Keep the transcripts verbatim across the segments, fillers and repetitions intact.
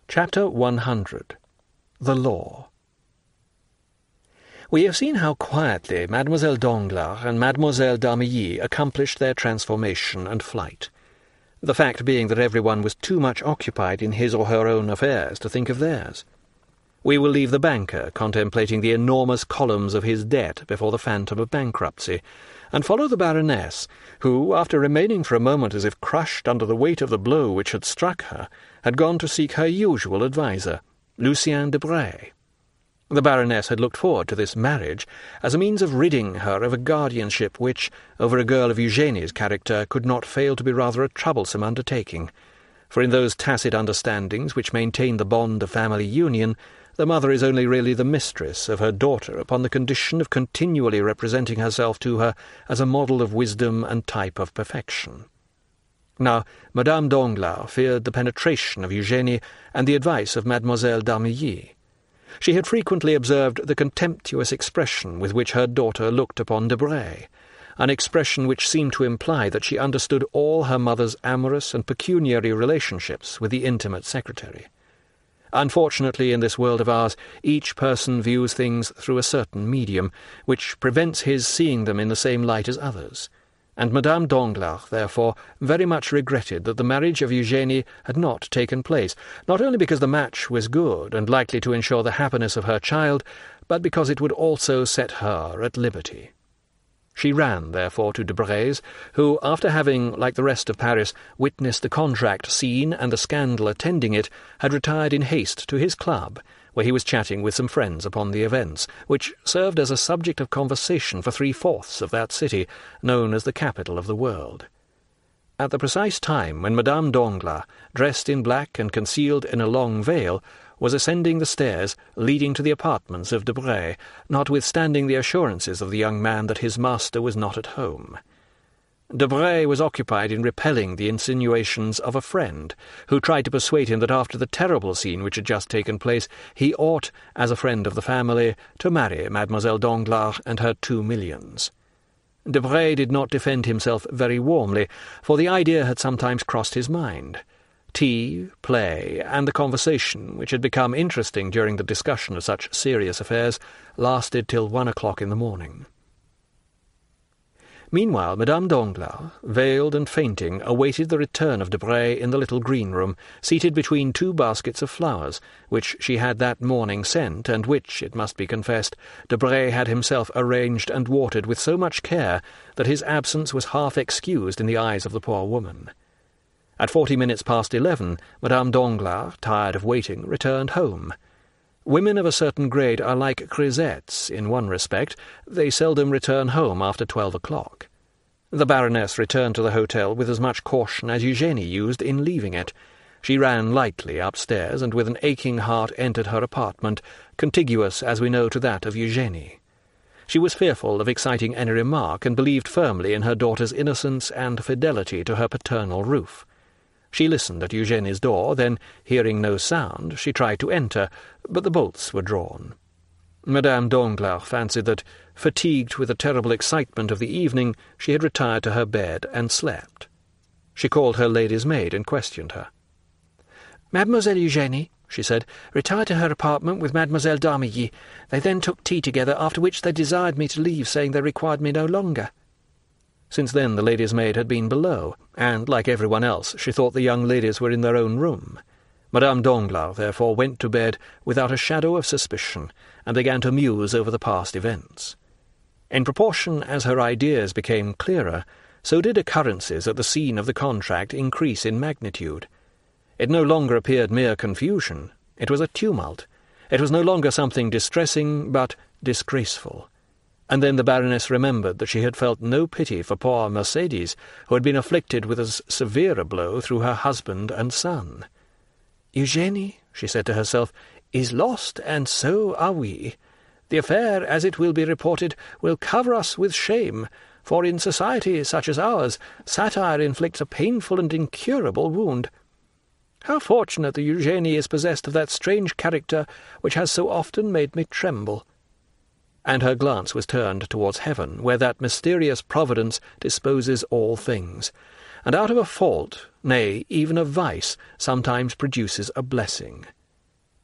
Chapter one hundred. The Law. We have seen how quietly Mademoiselle Danglars and Mademoiselle d'Armilly accomplished their transformation and flight, the fact being that everyone was too much occupied in his or her own affairs to think of theirs. We will leave the banker contemplating the enormous columns of his debt before the phantom of bankruptcy, and follow the Baroness, who, after remaining for a moment as if crushed under the weight of the blow which had struck her, had gone to seek her usual adviser, Lucien Debray. The Baroness had looked forward to this marriage as a means of ridding her of a guardianship which, over a girl of Eugénie's character, could not fail to be rather a troublesome undertaking, for in those tacit understandings which maintain the bond of family union, the mother is only really the mistress of her daughter upon the condition of continually representing herself to her as a model of wisdom and type of perfection. Now, Madame Danglars feared the penetration of Eugénie and the advice of Mademoiselle d'Armilly. She had frequently observed the contemptuous expression with which her daughter looked upon Debray, an expression which seemed to imply that she understood all her mother's amorous and pecuniary relationships with the intimate secretary. Unfortunately, in this world of ours, each person views things through a certain medium, which prevents his seeing them in the same light as others, and Madame Danglars, therefore, very much regretted that the marriage of Eugénie had not taken place, not only because the match was good and likely to ensure the happiness of her child, but because it would also set her at liberty. She ran, therefore, to Debray's, who, after having, like the rest of Paris, witnessed the contract scene and the scandal attending it, had retired in haste to his club, where he was chatting with some friends upon the events, which served as a subject of conversation for three-fourths of that city, known as the capital of the world. At the precise time when Madame Danglars, dressed in black and concealed in a long veil, was ascending the stairs leading to the apartments of Debray, notwithstanding the assurances of the young man that his master was not at home. Debray was occupied in repelling the insinuations of a friend, who tried to persuade him that after the terrible scene which had just taken place, he ought, as a friend of the family, to marry Mademoiselle Danglars and her two millions. Debray did not defend himself very warmly, for the idea had sometimes crossed his mind. Tea, play, and the conversation, which had become interesting during the discussion of such serious affairs, lasted till one o'clock in the morning. Meanwhile, Madame Danglars, veiled and fainting, awaited the return of Debray in the little green-room, seated between two baskets of flowers, which she had that morning sent, and which, it must be confessed, Debray had himself arranged and watered with so much care that his absence was half excused in the eyes of the poor woman. At forty minutes past eleven, Madame Danglars, tired of waiting, returned home. Women of a certain grade are like grisettes in one respect: they seldom return home after twelve o'clock. The Baroness returned to the hotel with as much caution as Eugénie used in leaving it. She ran lightly upstairs, and with an aching heart entered her apartment, contiguous, as we know, to that of Eugénie. She was fearful of exciting any remark, and believed firmly in her daughter's innocence and fidelity to her paternal roof. She listened at Eugénie's door, then, hearing no sound, she tried to enter, but the bolts were drawn. Madame Danglars fancied that, fatigued with the terrible excitement of the evening, she had retired to her bed and slept. She called her lady's maid and questioned her. "Mademoiselle Eugénie," she said, "retired to her apartment with Mademoiselle d'Armilly. They then took tea together, after which they desired me to leave, saying they required me no longer." Since then the lady's maid had been below, and, like everyone else, she thought the young ladies were in their own room. Madame Danglars, therefore, went to bed without a shadow of suspicion, and began to muse over the past events. In proportion as her ideas became clearer, so did occurrences at the scene of the contract increase in magnitude. It no longer appeared mere confusion. It was a tumult. It was no longer something distressing, but disgraceful. And then the Baroness remembered that she had felt no pity for poor Mercedes, who had been afflicted with as severe a blow through her husband and son. "Eugénie," she said to herself, "is lost, and so are we. The affair, as it will be reported, will cover us with shame, for in society such as ours, satire inflicts a painful and incurable wound. How fortunate that Eugénie is possessed of that strange character which has so often made me tremble." And her glance was turned towards heaven, where that mysterious providence disposes all things, and out of a fault, nay, even a vice, sometimes produces a blessing.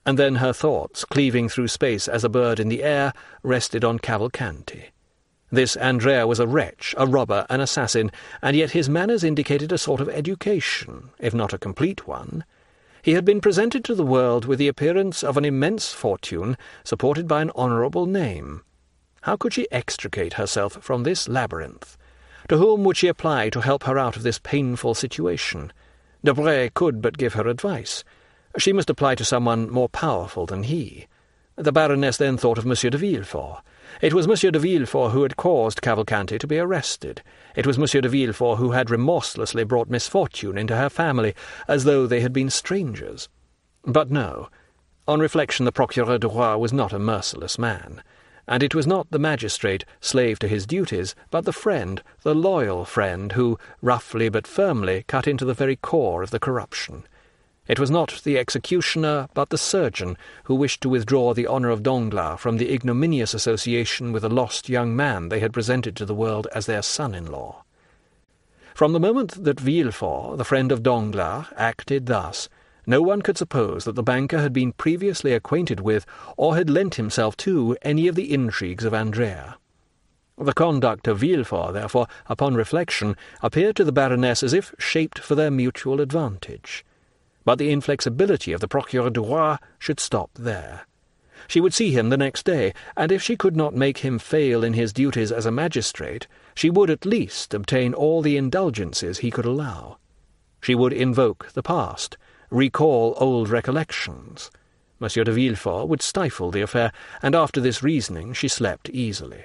and then her thoughts, cleaving through space as a bird in the air, rested on Cavalcanti. This Andrea was a wretch, a robber, an assassin, and yet his manners indicated a sort of education, if not a complete one. He had been presented to the world with the appearance of an immense fortune, supported by an honourable name. How could she extricate herself from this labyrinth? To whom would she apply to help her out of this painful situation? Debray could but give her advice. She must apply to someone more powerful than he. The Baroness then thought of Monsieur de Villefort. It was Monsieur de Villefort who had caused Cavalcanti to be arrested. It was Monsieur de Villefort who had remorselessly brought misfortune into her family, as though they had been strangers. But no. On reflection, the Procureur du Roi was not a merciless man, and it was not the magistrate, slave to his duties, but the friend, the loyal friend, who, roughly but firmly, cut into the very core of the corruption. It was not the executioner, but the surgeon, who wished to withdraw the honour of Danglars from the ignominious association with a lost young man they had presented to the world as their son-in-law. From the moment that Villefort, the friend of Danglars, acted thus, no one could suppose that the banker had been previously acquainted with, or had lent himself to, any of the intrigues of Andrea. The conduct of Villefort, therefore, upon reflection, appeared to the Baroness as if shaped for their mutual advantage. But the inflexibility of the Procureur du Roi should stop there. She would see him the next day, and if she could not make him fail in his duties as a magistrate, she would at least obtain all the indulgences he could allow. She would invoke the past, recall old recollections. Monsieur de Villefort would stifle the affair, and after this reasoning she slept easily.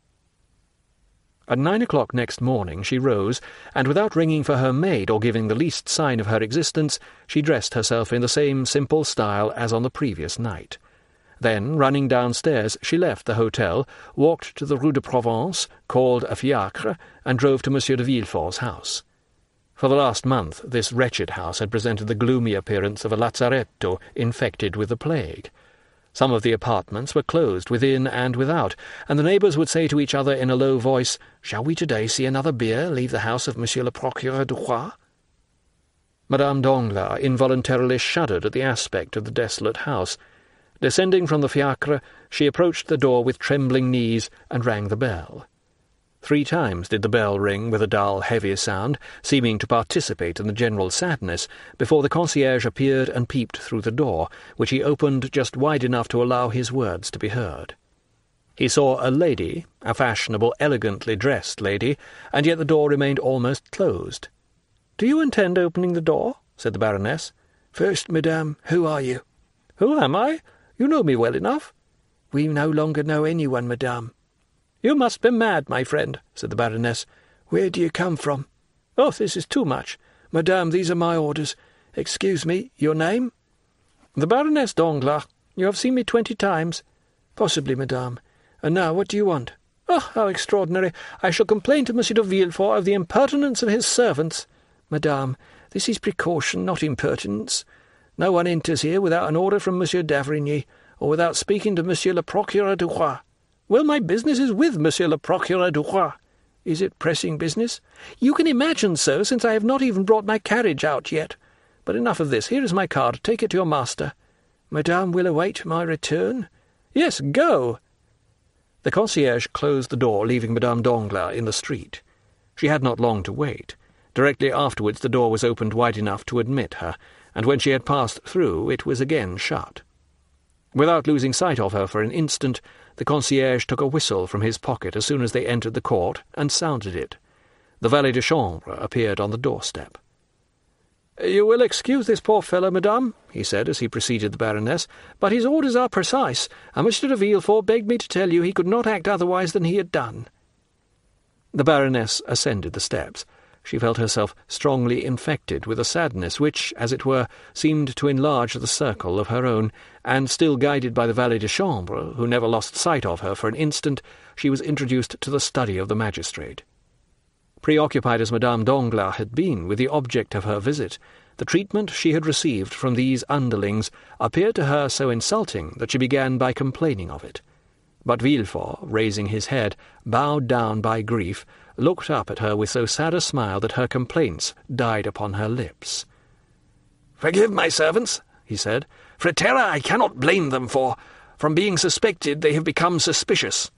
At nine o'clock next morning she rose, and without ringing for her maid or giving the least sign of her existence, she dressed herself in the same simple style as on the previous night. Then, running downstairs, she left the hotel, walked to the Rue de Provence, called a fiacre, and drove to Monsieur de Villefort's house. For the last month this wretched house had presented the gloomy appearance of a lazzaretto infected with the plague. Some of the apartments were closed within and without, and the neighbours would say to each other in a low voice, "Shall we today see another bier leave the house of Monsieur le Procureur du Roi?" Madame Danglars involuntarily shuddered at the aspect of the desolate house. Descending from the fiacre, she approached the door with trembling knees and rang the bell. Three times did the bell ring with a dull, heavy sound, seeming to participate in the general sadness, before the concierge appeared and peeped through the door, which he opened just wide enough to allow his words to be heard. He saw a lady, a fashionable, elegantly dressed lady, and yet the door remained almost closed. "Do you intend opening the door?" said the Baroness. "First, madame, who are you?" "Who am I? You know me well enough." "We no longer know anyone, madame." "You must be mad, my friend," said the Baroness. "Where do you come from?" "Oh, this is too much." "Madame, these are my orders. Excuse me, your name?" "The Baroness Danglars. You have seen me twenty times." "Possibly, madame. And now, what do you want?" "Oh, how extraordinary! I shall complain to Monsieur de Villefort of the impertinence of his servants." "Madame, this is precaution, not impertinence. No one enters here without an order from Monsieur d'Avrigny, or without speaking to Monsieur le Procureur du Roi." "Well, my business is with Monsieur le Procureur du Roi." "Is it pressing business?" "You can imagine so, since I have not even brought my carriage out yet. But enough of this. Here is my card. Take it to your master." "Madame will await my return?" "Yes, go." The concierge closed the door, leaving Madame Danglars in the street. She had not long to wait. Directly afterwards the door was opened wide enough to admit her, and when she had passed through it was again shut. Without losing sight of her for an instant, the concierge took a whistle from his pocket as soon as they entered the court, and sounded it. The valet de chambre appeared on the doorstep. "You will excuse this poor fellow, madame," he said as he preceded the Baroness, "but his orders are precise, and Monsieur de Villefort begged me to tell you he could not act otherwise than he had done." The Baroness ascended the steps. She felt herself strongly infected with a sadness which, as it were, seemed to enlarge the circle of her own, and still guided by the valet de chambre, who never lost sight of her for an instant, she was introduced to the study of the magistrate. Preoccupied as Madame Danglars had been with the object of her visit, the treatment she had received from these underlings appeared to her so insulting that she began by complaining of it. But Villefort, raising his head, bowed down by grief, looked up at her with so sad a smile that her complaints died upon her lips. "Forgive my servants," he said, For a terror I cannot blame them for. From being suspected they have become suspicious."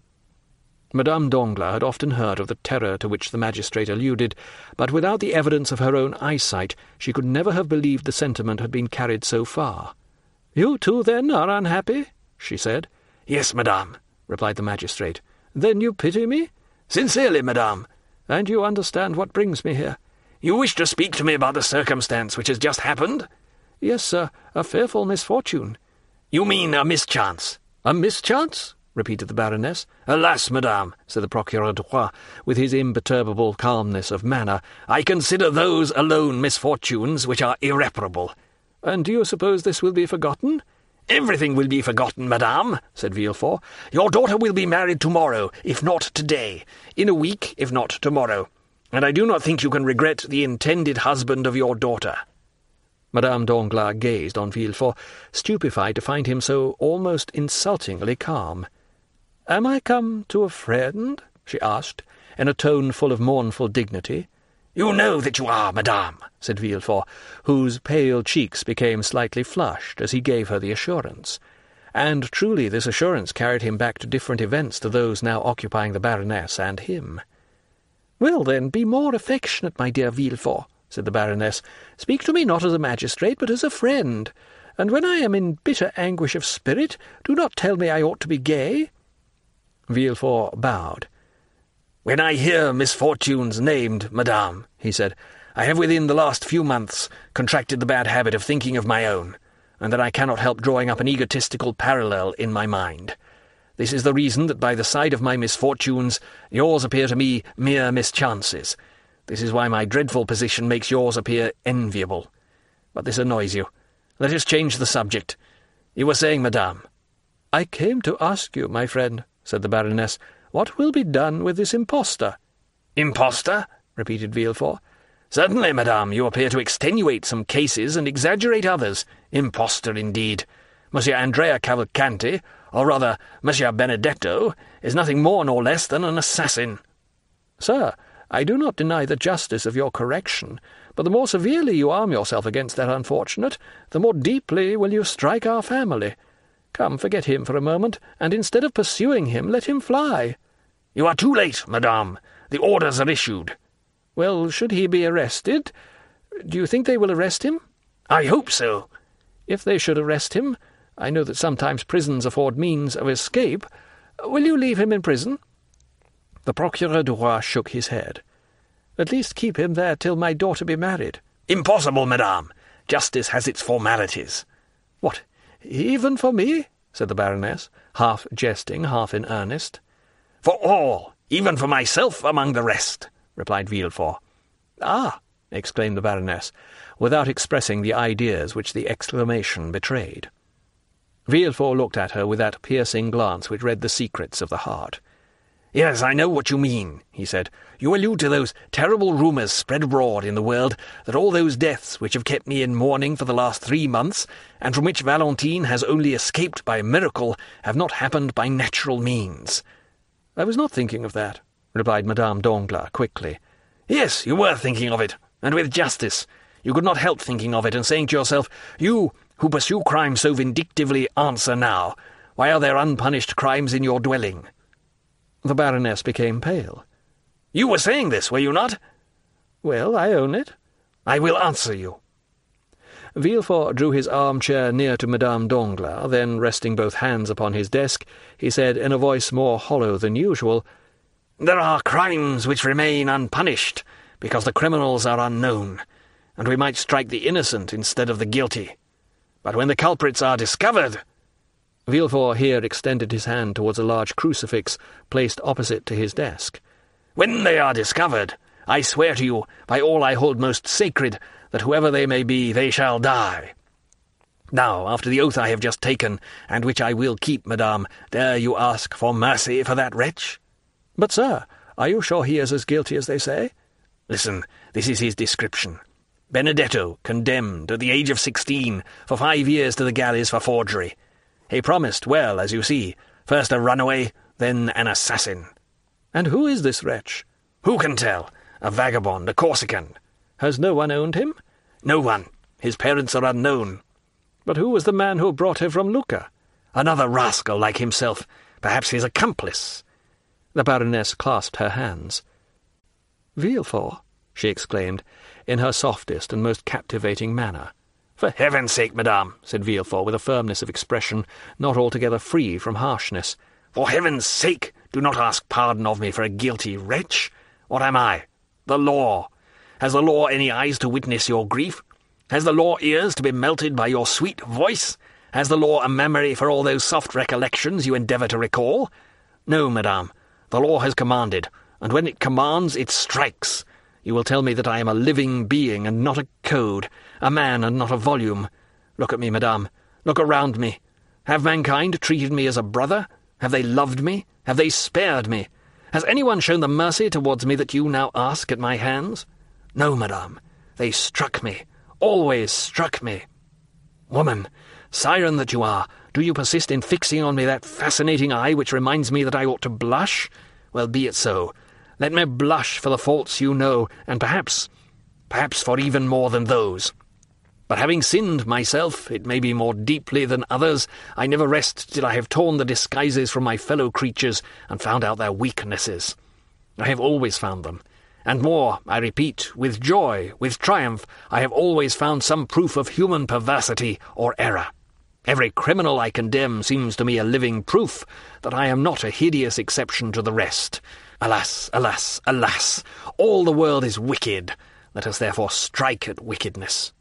Madame Danglars had often heard of the terror to which the magistrate alluded, but without the evidence of her own eyesight she could never have believed the sentiment had been carried so far. "You too, then, are unhappy?" she said. "Yes, madame," replied the magistrate. "Then you pity me?" "Sincerely, madame." "And you understand what brings me here?" "You wish to speak to me about the circumstance which has just happened?" "Yes, sir, a fearful misfortune." "You mean a mischance?" "A mischance?" repeated the Baroness. "Alas, madame," said the Procureur du Roi, with his imperturbable calmness of manner, "I consider those alone misfortunes which are irreparable." "And do you suppose this will be forgotten?" "Everything will be forgotten, madame," said Villefort. "Your daughter will be married tomorrow, if not today, in a week, if not tomorrow, and I do not think you can regret the intended husband of your daughter." Madame Danglars gazed on Villefort, stupefied to find him so almost insultingly calm. "Am I come to a friend?" she asked, in a tone full of mournful dignity. "You know that you are, madame," said Villefort, whose pale cheeks became slightly flushed as he gave her the assurance. And truly this assurance carried him back to different events to those now occupying the Baroness and him. "Well, then, be more affectionate, my dear Villefort," said the Baroness. "Speak to me not as a magistrate, but as a friend. And when I am in bitter anguish of spirit, do not tell me I ought to be gay." Villefort bowed. "When I hear misfortunes named, madame," he said, "I have within the last few months contracted the bad habit of thinking of my own, and that I cannot help drawing up an egotistical parallel in my mind. This is the reason that by the side of my misfortunes yours appear to me mere mischances. This is why my dreadful position makes yours appear enviable. But this annoys you. Let us change the subject. You were saying, madame." "I came to ask you, my friend," said the Baroness, "what will be done with this impostor?" "Impostor?" repeated Villefort. "Certainly, madame, you appear to extenuate some cases and exaggerate others. Impostor, indeed. Monsieur Andrea Cavalcanti, or rather Monsieur Benedetto, is nothing more nor less than an assassin." "Sir, I do not deny the justice of your correction, but the more severely you arm yourself against that unfortunate, the more deeply will you strike our family. Come, forget him for a moment, and instead of pursuing him, let him fly." "You are too late, madame. The orders are issued." "Well, should he be arrested? Do you think they will arrest him?" "I hope so." "If they should arrest him, I know that sometimes prisons afford means of escape. Will you leave him in prison?" The Procureur du Roi shook his head. "At least keep him there till my daughter be married." "Impossible, madame. Justice has its formalities." "What, even for me?" said the Baroness, half jesting, half in earnest. "For all, even for myself among the rest," replied Villefort. "Ah!" exclaimed the Baroness, without expressing the ideas which the exclamation betrayed. Villefort looked at her with that piercing glance which read the secrets of the heart. "Yes, I know what you mean," he said. "You allude to those terrible rumours spread abroad in the world, that all those deaths which have kept me in mourning for the last three months, and from which Valentine has only escaped by miracle, have not happened by natural means." "I was not thinking of that," replied Madame Danglars quickly. "Yes, you were thinking of it, and with justice. You could not help thinking of it and saying to yourself, you, who pursue crime so vindictively, answer now, why are there unpunished crimes in your dwelling?" The Baroness became pale. "You were saying this, were you not?" "Well, I own it." "I will answer you." Villefort drew his armchair near to Madame Danglars, then, resting both hands upon his desk, he said in a voice more hollow than usual, "There are crimes which remain unpunished, because the criminals are unknown, and we might strike the innocent instead of the guilty. But when the culprits are discovered—" Villefort here extended his hand towards a large crucifix placed opposite to his desk. "When they are discovered, I swear to you, by all I hold most sacred, that whoever they may be, they shall die. Now, after the oath I have just taken, and which I will keep, madame, dare you ask for mercy for that wretch?" "But, sir, are you sure he is as guilty as they say?" "Listen, this is his description. Benedetto, condemned at the age of sixteen for five years to the galleys for forgery. He promised, well, as you see, first a runaway, then an assassin." "And who is this wretch?" "Who can tell? A vagabond, a Corsican." "Has no one owned him?" "No one. His parents are unknown." But who was the man who brought her from Lucca? Another rascal like himself, perhaps his accomplice. The Baroness clasped her hands. Villefort, she exclaimed, in her softest and most captivating manner. For heaven's sake, madame, said Villefort, with a firmness of expression not altogether free from harshness. For heaven's sake, do not ask pardon of me for a guilty wretch. What am I? The law. Has the law any eyes to witness your grief? Has the law ears to be melted by your sweet voice? Has the law a memory for all those soft recollections you endeavour to recall? No, madame. The law has commanded, and when it commands, it strikes. You will tell me that I am a living being and not a code, a man and not a volume. Look at me, madame. Look around me. Have mankind treated me as a brother? Have they loved me? Have they spared me? Has anyone shown the mercy towards me that you now ask at my hands? No, madame. They struck me, always struck me. Woman, siren that you are, do you persist in fixing on me that fascinating eye which reminds me that I ought to blush? Well, be it so. Let me blush for the faults you know, and perhaps, perhaps for even more than those. But having sinned myself, it may be more deeply than others, I never rest till I have torn the disguises from my fellow creatures and found out their weaknesses. I have always found them. And more, I repeat, with joy, with triumph, I have always found some proof of human perversity or error. Every criminal I condemn seems to me a living proof that I am not a hideous exception to the rest. Alas, alas, alas! All the world is wicked. Let us therefore strike at wickedness.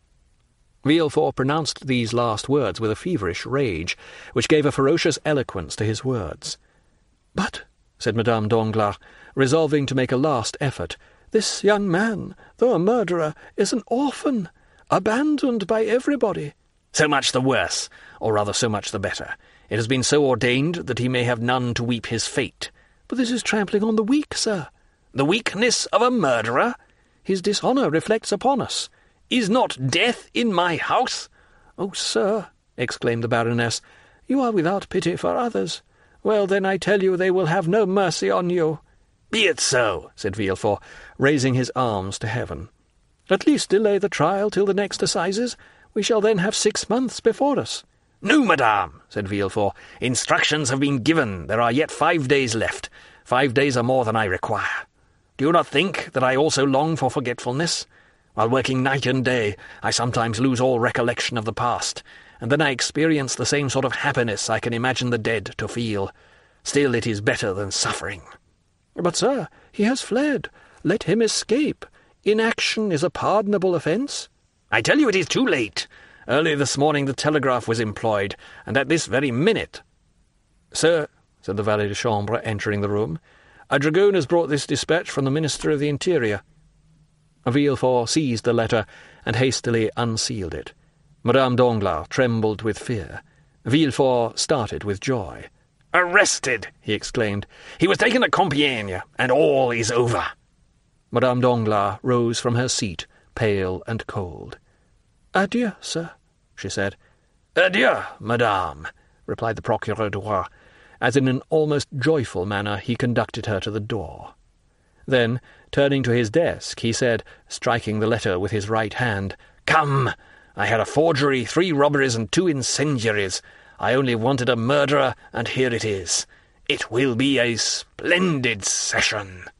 Villefort pronounced these last words with a feverish rage, which gave a ferocious eloquence to his words. "But," said Madame Danglars, resolving to make a last effort, "this young man, though a murderer, is an orphan, abandoned by everybody." "So much the worse, or rather so much the better. It has been so ordained that he may have none to weep his fate." "But this is trampling on the weak, sir." "The weakness of a murderer? His dishonour reflects upon us." "Is not death in my house?" "Oh, sir," exclaimed the Baroness, "you are without pity for others. Well, then, I tell you they will have no mercy on you." "Be it so," said Villefort, raising his arms to heaven. "At least delay the trial till the next assizes. We shall then have six months before us." "No, madame," said Villefort. "Instructions have been given. There are yet five days left. Five days are more than I require. Do you not think that I also long for forgetfulness? While working night and day, I sometimes lose all recollection of the past, and then I experience the same sort of happiness I can imagine the dead to feel. Still, it is better than suffering." "But, sir, he has fled. Let him escape. Inaction is a pardonable offence." "I tell you it is too late. Early this morning the telegraph was employed, and at this very minute—" "Sir," said the valet de chambre, entering the room, "a dragoon has brought this dispatch from the Minister of the Interior." Villefort seized the letter and hastily unsealed it. Madame Danglars trembled with fear. Villefort started with joy. "Arrested!" he exclaimed. "He was taken to Compiègne, and all is over." Madame Danglars rose from her seat, pale and cold. "Adieu, sir," she said. "Adieu, madame," replied the Procureur du Roi, as in an almost joyful manner he conducted her to the door. Then, turning to his desk, he said, striking the letter with his right hand, "Come! I had a forgery, three robberies, and two incendiaries. I only wanted a murderer, and here it is. It will be a splendid session."